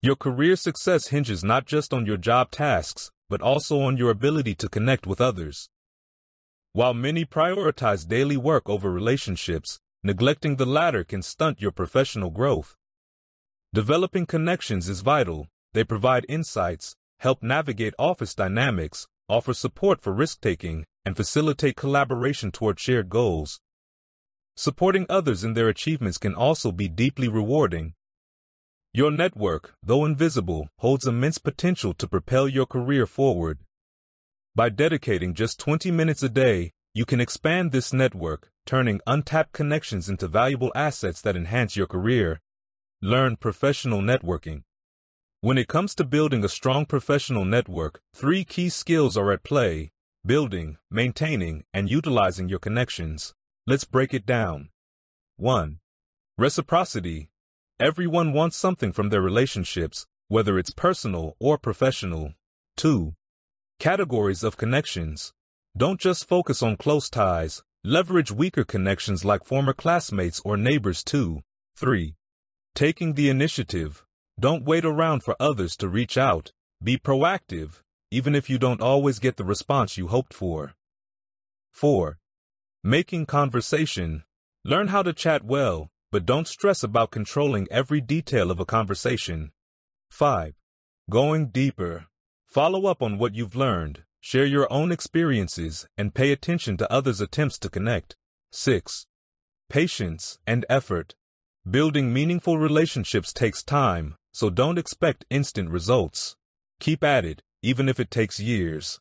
Your career success hinges not just on your job tasks, but also on your ability to connect with others. While many prioritize daily work over relationships, neglecting the latter can stunt your professional growth. Developing connections is vital. They provide insights, help navigate office dynamics, offer support for risk-taking, and facilitate collaboration toward shared goals. Supporting others in their achievements can also be deeply rewarding. Your network, though invisible, holds immense potential to propel your career forward. By dedicating just 20 minutes a day, you can expand this network, turning untapped connections into valuable assets that enhance your career. Learn professional networking. When it comes to building a strong professional network, 3 key skills are at play: building, maintaining, and utilizing your connections. Let's break it down. 1. Reciprocity. Everyone wants something from their relationships, whether it's personal or professional. 2. Categories of connections. Don't just focus on close ties, leverage weaker connections like former classmates or neighbors too. 3. Taking the initiative. Don't wait around for others to reach out. Be proactive, even if you don't always get the response you hoped for. 4. Making conversation. Learn how to chat well, but don't stress about controlling every detail of a conversation. 5. Going deeper. Follow up on what you've learned, share your own experiences, and pay attention to others' attempts to connect. 6. Patience and effort. Building meaningful relationships takes time, so don't expect instant results. Keep at it, even if it takes years.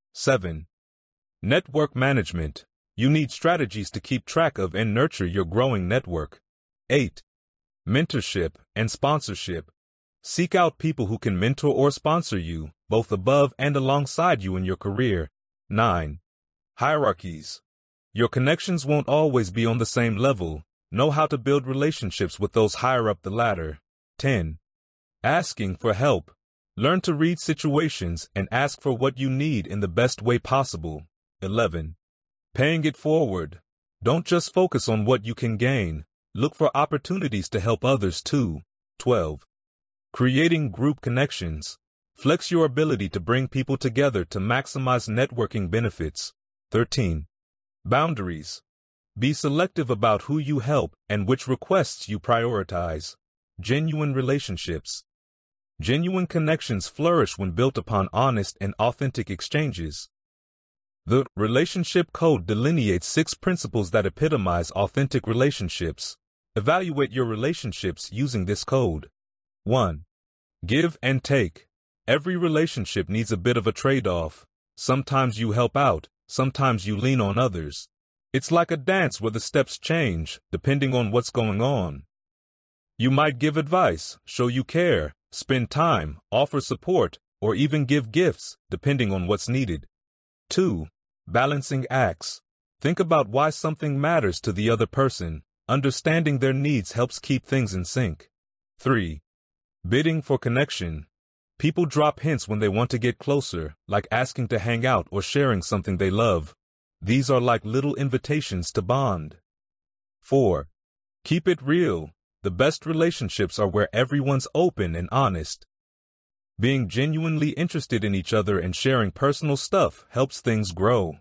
7. Network management. You need strategies to keep track of and nurture your growing network. 8. Mentorship and sponsorship. Seek out people who can mentor or sponsor you, both above and alongside you in your career. 9. Hierarchies. Your connections won't always be on the same level. Know how to build relationships with those higher up the ladder. 10. Asking for help. Learn to read situations and ask for what you need in the best way possible. 11. Paying it forward. Don't just focus on what you can gain. Look for opportunities to help others too. 12. Creating group connections. Flex your ability to bring people together to maximize networking benefits. 13. Boundaries. Be selective about who you help and which requests you prioritize. Genuine relationships. Genuine connections flourish when built upon honest and authentic exchanges. The Relationship Code delineates 6 principles that epitomize authentic relationships. Evaluate your relationships using this code. 1. Give and take. Every relationship needs a bit of a trade-off. Sometimes you help out, sometimes you lean on others. It's like a dance where the steps change, depending on what's going on. You might give advice, show you care, spend time, offer support, or even give gifts, depending on what's needed. 2. Balancing acts. Think about why something matters to the other person. Understanding their needs helps keep things in sync. 3. Bidding for connection. People drop hints when they want to get closer, like asking to hang out or sharing something they love. These are like little invitations to bond. 4. Keep it real. The best relationships are where everyone's open and honest. Being genuinely interested in each other and sharing personal stuff helps things grow.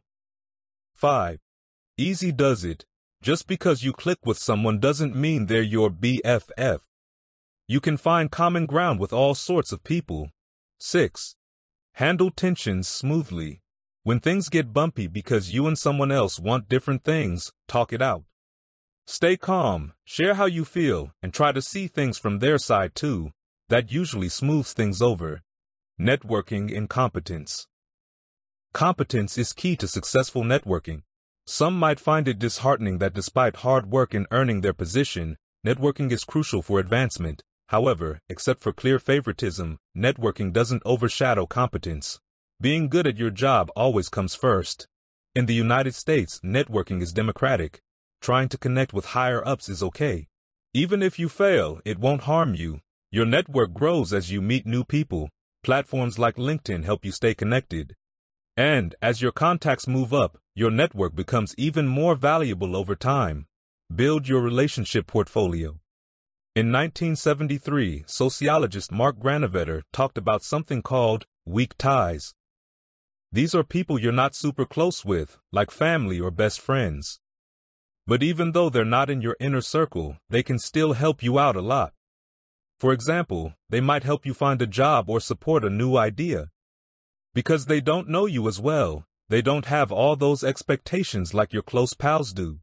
5. Easy does it. Just because you click with someone doesn't mean they're your BFF. You can find common ground with all sorts of people. 6. Handle tensions smoothly. When things get bumpy because you and someone else want different things, talk it out. Stay calm, share how you feel, and try to see things from their side too. That usually smooths things over. Networking and competence. Competence is key to successful networking. Some might find it disheartening that despite hard work in earning their position, networking is crucial for advancement. However, except for clear favoritism, networking doesn't overshadow competence. Being good at your job always comes first. In the United States, networking is democratic. Trying to connect with higher-ups is okay. Even if you fail, it won't harm you. Your network grows as you meet new people. Platforms like LinkedIn help you stay connected. And as your contacts move up, your network becomes even more valuable over time. Build your relationship portfolio. In 1973, sociologist Mark Granovetter talked about something called weak ties. These are people you're not super close with, like family or best friends. But even though they're not in your inner circle, they can still help you out a lot. For example, they might help you find a job or support a new idea. Because they don't know you as well, they don't have all those expectations like your close pals do.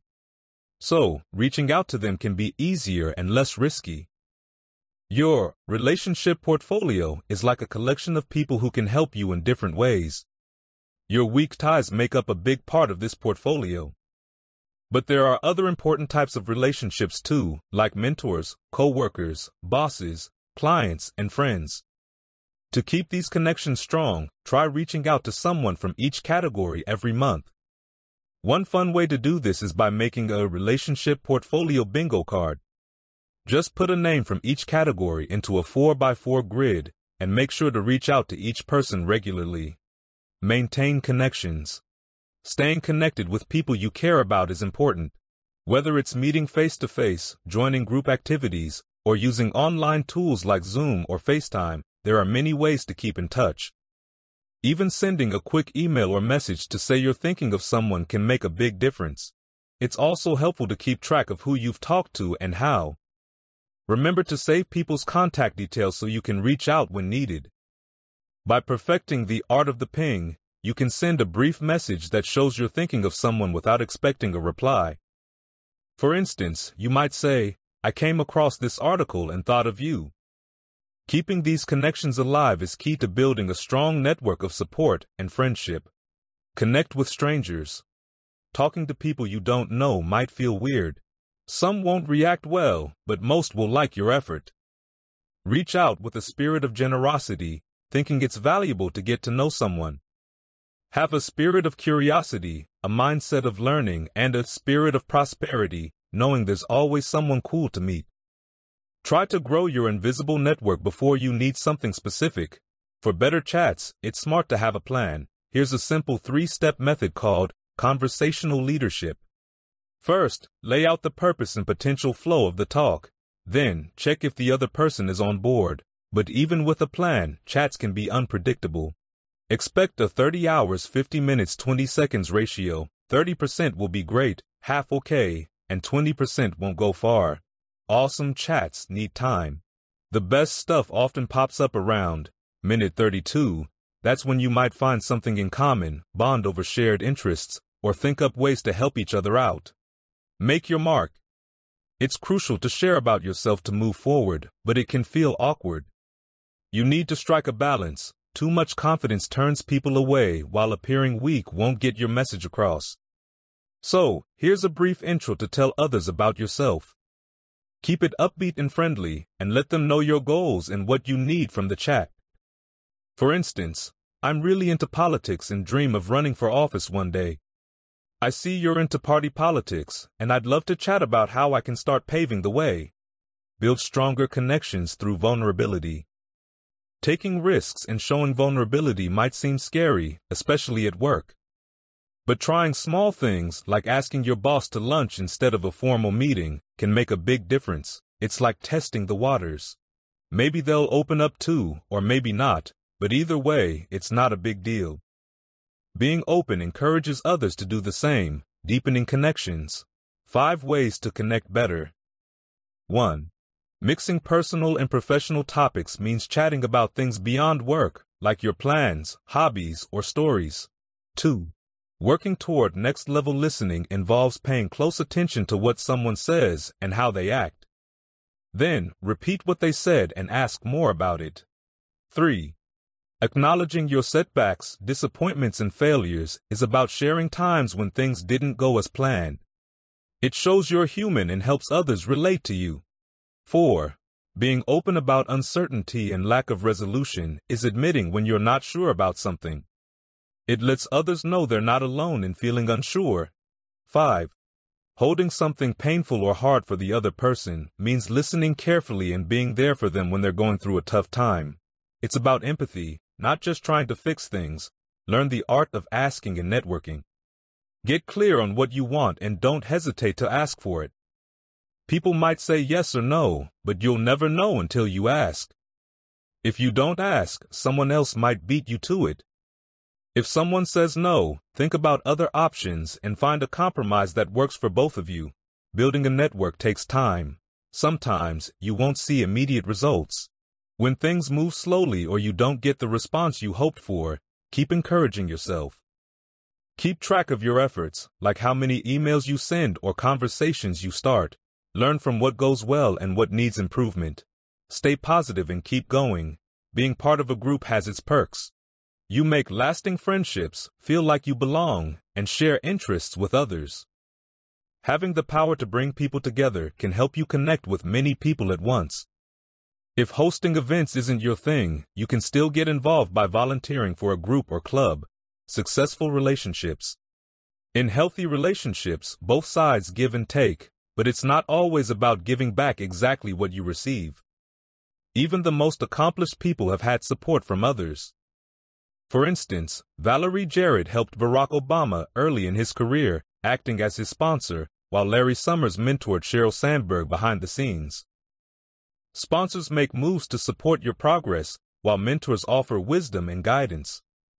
So, reaching out to them can be easier and less risky. Your relationship portfolio is like a collection of people who can help you in different ways. Your weak ties make up a big part of this portfolio. But there are other important types of relationships too, like mentors, co-workers, bosses, clients, and friends. To keep these connections strong, try reaching out to someone from each category every month. One fun way to do this is by making a relationship portfolio bingo card. Just put a name from each category into a 4x4 grid and make sure to reach out to each person regularly. Maintain connections. Staying connected with people you care about is important. Whether it's meeting face-to-face, joining group activities, or using online tools like Zoom or FaceTime, there are many ways to keep in touch. Even sending a quick email or message to say you're thinking of someone can make a big difference. It's also helpful to keep track of who you've talked to and how. Remember to save people's contact details so you can reach out when needed. By perfecting the art of the ping, you can send a brief message that shows you're thinking of someone without expecting a reply. For instance, you might say, "I came across this article and thought of you." Keeping these connections alive is key to building a strong network of support and friendship. Connect with strangers. Talking to people you don't know might feel weird. Some won't react well, but most will like your effort. Reach out with a spirit of generosity, thinking it's valuable to get to know someone. Have a spirit of curiosity, a mindset of learning, and a spirit of prosperity, knowing there's always someone cool to meet. Try to grow your invisible network before you need something specific. For better chats, it's smart to have a plan. Here's a simple 3-step method called conversational leadership. First, lay out the purpose and potential flow of the talk. Then, check if the other person is on board. But even with a plan, chats can be unpredictable. Expect a 30 hours 50 minutes 20 seconds ratio. 30% will be great, half okay, and 20% won't go far. Awesome chats need time. The best stuff often pops up around minute 32. That's when you might find something in common, bond over shared interests, or think up ways to help each other out. Make your mark. It's crucial to share about yourself to move forward, but it can feel awkward. You need to strike a balance. Too much confidence turns people away, while appearing weak won't get your message across. So, here's a brief intro to tell others about yourself. Keep it upbeat and friendly, and let them know your goals and what you need from the chat. For instance, "I'm really into politics and dream of running for office one day. I see you're into party politics, and I'd love to chat about how I can start paving the way." Build stronger connections through vulnerability. Taking risks and showing vulnerability might seem scary, especially at work. But trying small things, like asking your boss to lunch instead of a formal meeting, can make a big difference. It's like testing the waters. Maybe they'll open up too, or maybe not, but either way, it's not a big deal. Being open encourages others to do the same, deepening connections. 5 ways to connect better. 1. Mixing personal and professional topics means chatting about things beyond work, like your plans, hobbies, or stories. 2. Working toward next-level listening involves paying close attention to what someone says and how they act. Then, repeat what they said and ask more about it. 3. Acknowledging your setbacks, disappointments, and failures is about sharing times when things didn't go as planned. It shows you're human and helps others relate to you. 4. Being open about uncertainty and lack of resolution is admitting when you're not sure about something. It lets others know they're not alone in feeling unsure. 5. Holding something painful or hard for the other person means listening carefully and being there for them when they're going through a tough time. It's about empathy, not just trying to fix things. Learn the art of asking and networking. Get clear on what you want and don't hesitate to ask for it. People might say yes or no, but you'll never know until you ask. If you don't ask, someone else might beat you to it. If someone says no, think about other options and find a compromise that works for both of you. Building a network takes time. Sometimes you won't see immediate results. When things move slowly or you don't get the response you hoped for, keep encouraging yourself. Keep track of your efforts, like how many emails you send or conversations you start. Learn from what goes well and what needs improvement. Stay positive and keep going. Being part of a group has its perks. You make lasting friendships, feel like you belong, and share interests with others. Having the power to bring people together can help you connect with many people at once. If hosting events isn't your thing, you can still get involved by volunteering for a group or club. Successful relationships. In healthy relationships, both sides give and take, but it's not always about giving back exactly what you receive. Even the most accomplished people have had support from others. For instance, Valerie Jarrett helped Barack Obama early in his career, acting as his sponsor, while Larry Summers mentored Sheryl Sandberg behind the scenes. Sponsors make moves to support your progress, while mentors offer wisdom and guidance.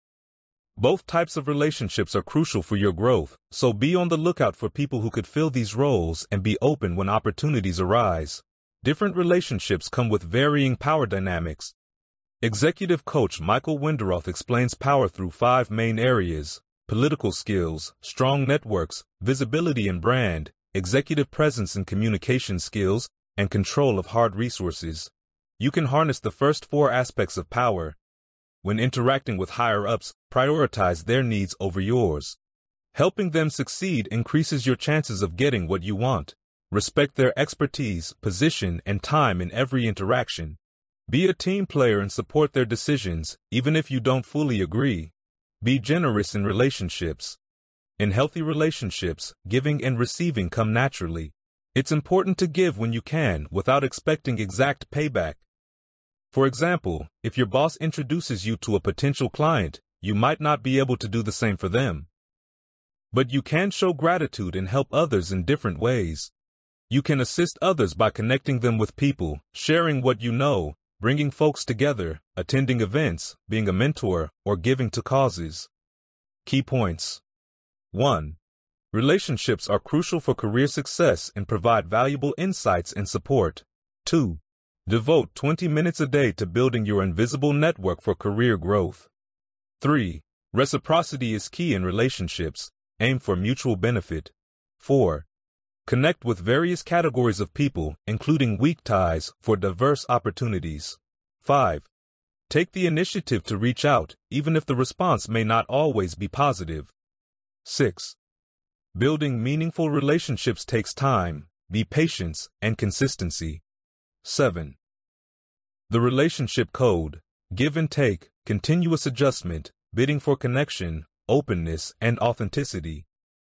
Both types of relationships are crucial for your growth, so be on the lookout for people who could fill these roles and be open when opportunities arise. Different relationships come with varying power dynamics. Executive coach Michael Wenderoth explains power through 5 main areas: political skills, strong networks, visibility and brand, executive presence and communication skills, and control of hard resources. You can harness the first 4 aspects of power. When interacting with higher-ups, prioritize their needs over yours. Helping them succeed increases your chances of getting what you want. Respect their expertise, position, and time in every interaction. Be a team player and support their decisions, even if you don't fully agree. Be generous in relationships. In healthy relationships, giving and receiving come naturally. It's important to give when you can, without expecting exact payback. For example, if your boss introduces you to a potential client, you might not be able to do the same for them. But you can show gratitude and help others in different ways. You can assist others by connecting them with people, sharing what you know, bringing folks together, attending events, being a mentor, or giving to causes. Key points. 1. Relationships are crucial for career success and provide valuable insights and support. 2. Devote 20 minutes a day to building your invisible network for career growth. 3. Reciprocity is key in relationships. Aim for mutual benefit. 4. Connect with various categories of people, including weak ties, for diverse opportunities. 5. Take the initiative to reach out, even if the response may not always be positive. 6. Building meaningful relationships takes time, be patient, and consistency. 7. The relationship code: give and take, continuous adjustment, bidding for connection, openness, and authenticity.